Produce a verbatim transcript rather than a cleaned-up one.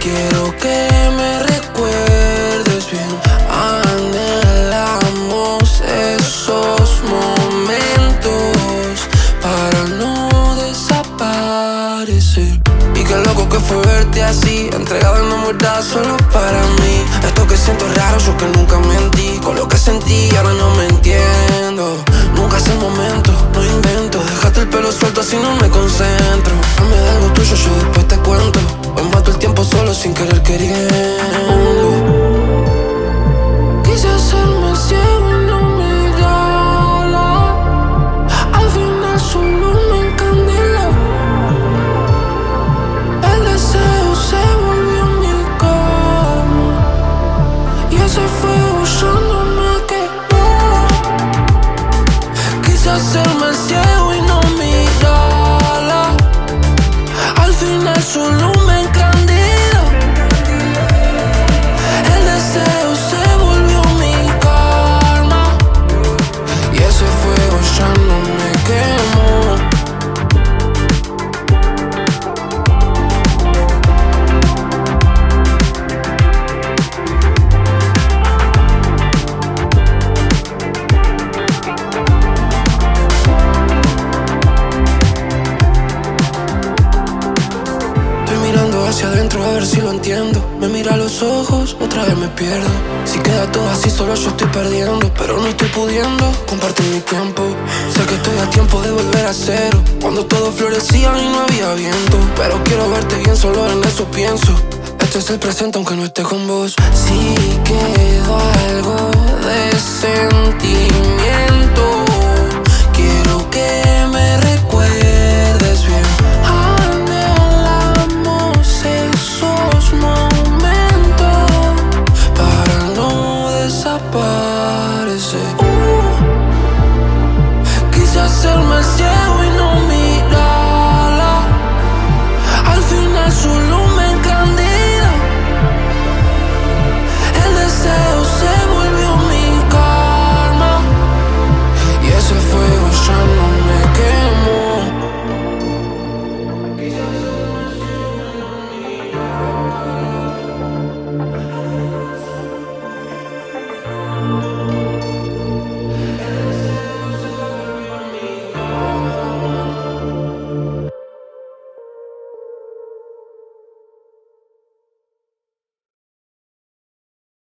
quiero que me recuerdes bien. Anhelamos esos momentos para no desaparecer. Y qué loco que fue verte así, entregado en enamorar solo para mí. Esto que siento es raro, yo que nunca mentí. Con lo que sentí ahora no me entiendo. Nunca es el momento, no invento. Dejaste el pelo suelto así no me concentro. Dame de algo tuyo, yo después te cuento. Hoy mato el tiempo solo sin querer queriendo. Quise hacerme ciego y no mirarla. Al final solo me encandiló. El deseo se volvió mi cama y ese fuego ya no me quemó. Quise hacerme ciego y no mirarla. Al final solo me encandiló. El deseo se volvió mi karma y ese fuego ya no me quemó. Hacia adentro a ver si lo entiendo. Me mira a los ojos, otra vez me pierdo. Si queda todo así solo yo estoy perdiendo, pero no estoy pudiendo compartir mi tiempo. Sé que estoy a tiempo de volver a cero, cuando todo florecía y no había viento. Pero quiero verte bien, solo en eso pienso. Este es el presente aunque no esté con vos. Si quedó algo de sentimiento,